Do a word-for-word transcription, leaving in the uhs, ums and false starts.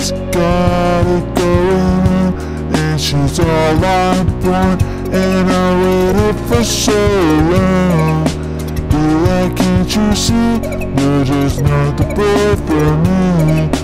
She's got it going on, and she's all I want, and I waited for so long. Be like, can't you see, you're just not the boy for me.